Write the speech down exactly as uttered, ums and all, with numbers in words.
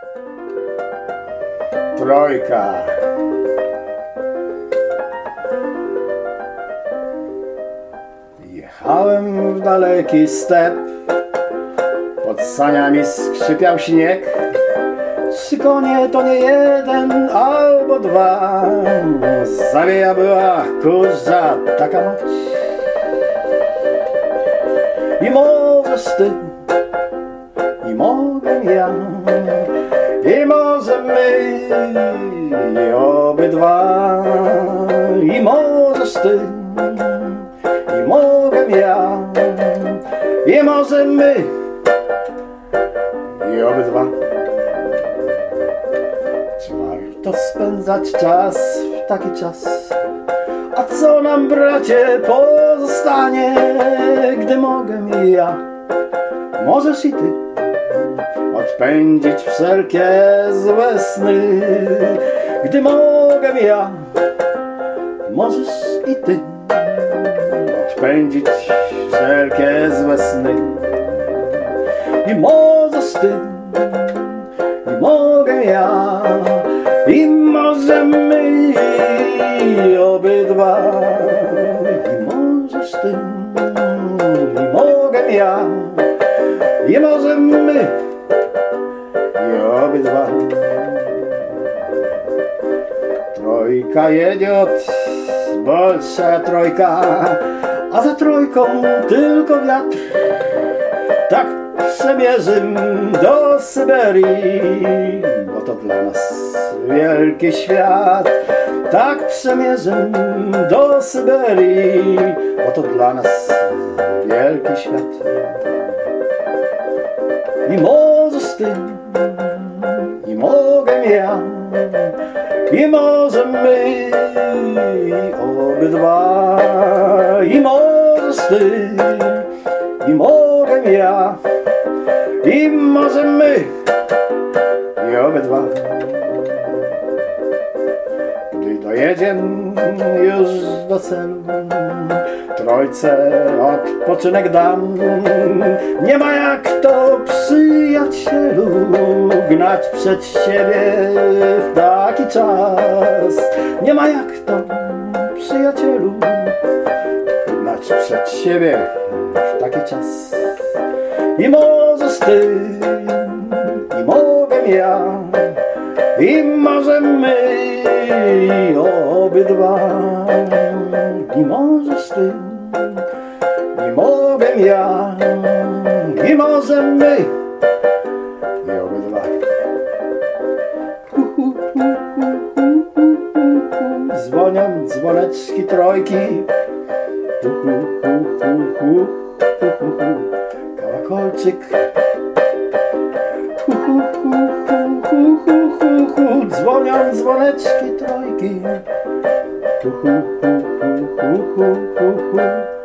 Trojka. Jechałem w daleki step, pod saniami skrzypiał śnieg. Trzy konie to nie jeden albo dwa, zawieja była kurza taka mać. I możesz ty, i mogę ja, i może my, i obydwa. I możesz ty, i mogę ja, i może my, i obydwa. Czy warto spędzać czas w taki czas? A co nam, bracie, pozostanie, gdy mogę i ja, możesz i ty, odpędzić wszelkie złe sny? Gdy mogę ja, możesz i ty, odpędzić wszelkie złe sny. I możesz ty, i mogę ja, i może my, i obydwa. I możesz ty, i mogę ja, i może my, i obydwa. Trojka jedzie od Bolsza trojka, a za trojką tylko wiatr. Tak przemierzy do Syberii, bo to dla nas wielki świat. Tak przemierzy do Syberii, bo to dla nas wielki świat. I możesz ty, i mogę ja, i może my, obydwa. I możesz ty, i mogę ja, i może my, i obydwa. Gdy dojedziemy już do celu, trojce odpoczynek dam. Nie ma jak to, przyjacielu, gnać przed siebie w taki czas. Nie ma jak to, przyjacielu, gnać przed siebie w taki czas. I możesz ty, i mogę ja, i może my, i obydwa. I możesz ty, i mogę ja, i może my, i obydwa. Dzwonią dzwoneczki trojki, karakolczyk. Dzwonią dzwoneczki trojki.